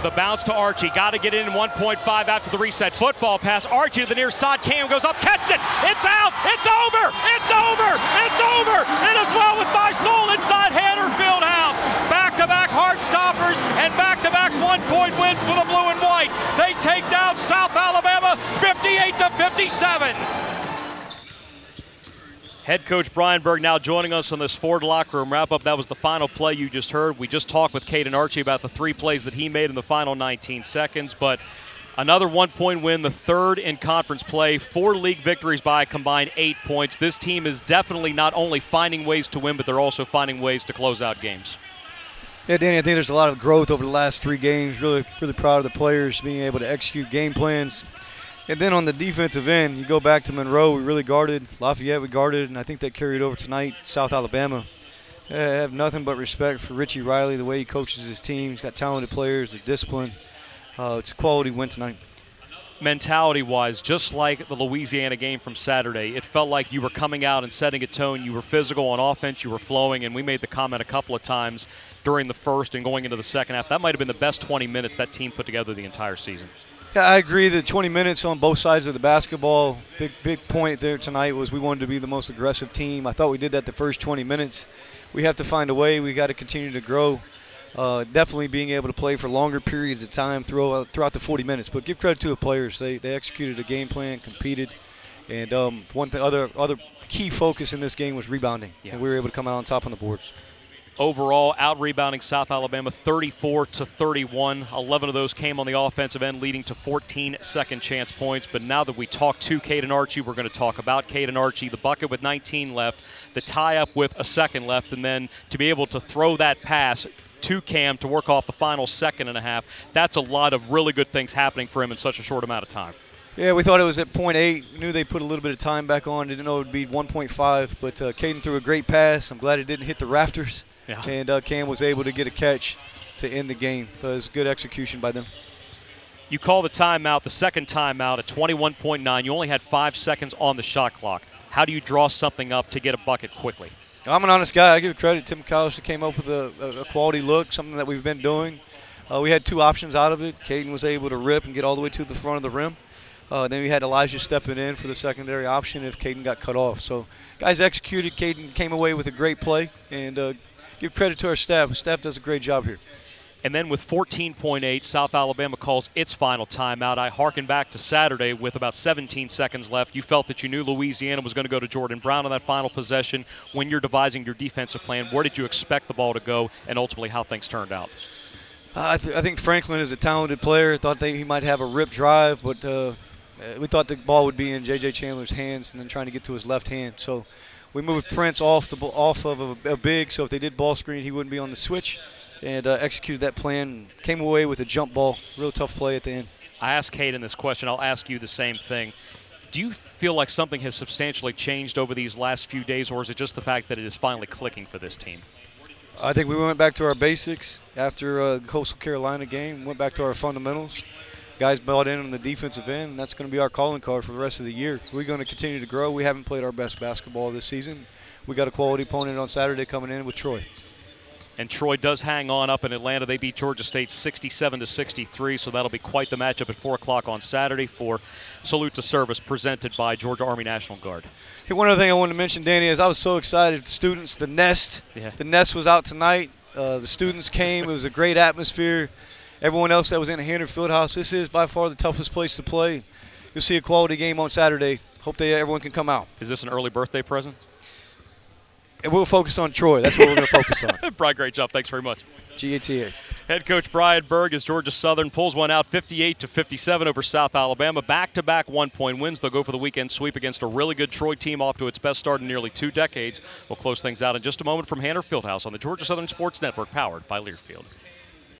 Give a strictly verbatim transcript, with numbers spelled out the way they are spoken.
The bounce to Archie. Got to get in one point five after the reset. Football pass. Archie to the near side. Cam goes up. Catches it. It's out. It's over. It's over. It's over. It is well with my soul inside Hanner Fieldhouse. Back-to-back heart stoppers and back-to-back one-point wins for the blue and white. They take down South Alabama fifty-eight to fifty-seven. Head coach Brian Berg now joining us on this Ford locker room wrap-up. That was the final play you just heard. We just talked with Caden Archie about the three plays that he made in the final nineteen seconds. But another one-point win, the third in conference play, four league victories by a combined eight points. This team is definitely not only finding ways to win, but they're also finding ways to close out games. Yeah, Danny, I think there's a lot of growth over the last three games. Really, really proud of the players being able to execute game plans. And then on the defensive end, you go back to Monroe, we really guarded. Lafayette, we guarded, and I think that carried over tonight. South Alabama. I have nothing but respect for Richie Riley, the way he coaches his team. He's got talented players, the discipline. Uh, it's a quality win tonight. Mentality-wise, just like the Louisiana game from Saturday, it felt like you were coming out and setting a tone. You were physical on offense. You were flowing, and we made the comment a couple of times during the first and going into the second half. That might have been the best twenty minutes that team put together the entire season. Yeah, I agree. The twenty minutes on both sides of the basketball, big big point there tonight was we wanted to be the most aggressive team. I thought we did that the first twenty minutes. We have to find a way. We got to continue to grow. Uh, definitely being able to play for longer periods of time throughout, throughout the forty minutes. But give credit to the players. They they executed a game plan, competed. And um, one thing, other other key focus in this game was rebounding. Yeah. And we were able to come out on top on the boards. Overall, out-rebounding South Alabama thirty-four to thirty-one. eleven of those came on the offensive end, leading to fourteen second-chance points. But now that we talk to Caden Archie, we're going to talk about Caden Archie, the bucket with nineteen left, the tie-up with a second left, and then to be able to throw that pass to Cam to work off the final second and a half. That's a lot of really good things happening for him in such a short amount of time. Yeah, we thought it was at point eight. We knew they put a little bit of time back on. Didn't know it would be one point five. But uh, Caden threw a great pass. I'm glad it didn't hit the rafters. Yeah. And uh, Cam was able to get a catch to end the game. It was good execution by them. You call the timeout, the second timeout at twenty-one point nine. You only had five seconds on the shot clock. How do you draw something up to get a bucket quickly? I'm an honest guy. I give credit. Tim McAllister came up with a, a, a quality look, something that we've been doing. Uh, we had two options out of it. Caden was able to rip and get all the way to the front of the rim. Uh, then we had Elijah stepping in for the secondary option if Caden got cut off. So guys executed. Caden came away with a great play. And uh, give credit to our staff. The staff does a great job here. And then with fourteen point eight, South Alabama calls its final timeout. I hearken back to Saturday with about seventeen seconds left. You felt that you knew Louisiana was going to go to Jordan Brown on that final possession. When you're devising your defensive plan, where did you expect the ball to go and ultimately how things turned out? Uh, I, th- I think Franklin is a talented player. Thought they, he might have a rip drive, but uh, we thought the ball would be in J J Chandler's hands and then trying to get to his left hand. So we moved Prince off, the, off of a, a big, so if they did ball screen, he wouldn't be on the switch. And uh, executed that plan, came away with a jump ball. Real tough play at the end. I asked Caden this question. I'll ask you the same thing. Do you feel like something has substantially changed over these last few days, or is it just the fact that it is finally clicking for this team? I think we went back to our basics after uh, the Coastal Carolina game, went back to our fundamentals. Guys bought in on the defensive end, and that's going to be our calling card for the rest of the year. We're going to continue to grow. We haven't played our best basketball this season. We got a quality opponent on Saturday coming in with Troy. And Troy does hang on up in Atlanta. They beat Georgia State sixty-seven to sixty-three, so that'll be quite the matchup at four o'clock on Saturday for Salute to Service presented by Georgia Army National Guard. Hey, one other thing I wanted to mention, Danny, is I was so excited. The students, the Nest, yeah. the Nest was out tonight. Uh, the students came. It was a great atmosphere. Everyone else that was in Hanner Fieldhouse, this is by far the toughest place to play. You'll see a quality game on Saturday. Hope they, everyone can come out. Is this an early birthday present? And we'll focus on Troy. That's what we're going to focus on. Brian, great job. Thanks very much. G A T A. Head coach Brian Berg as Georgia Southern pulls one out fifty-eight to fifty-seven over South Alabama. Back-to-back one-point wins. They'll go for the weekend sweep against a really good Troy team off to its best start in nearly two decades. We'll close things out in just a moment from Hanner Fieldhouse on the Georgia Southern Sports Network, powered by Learfield.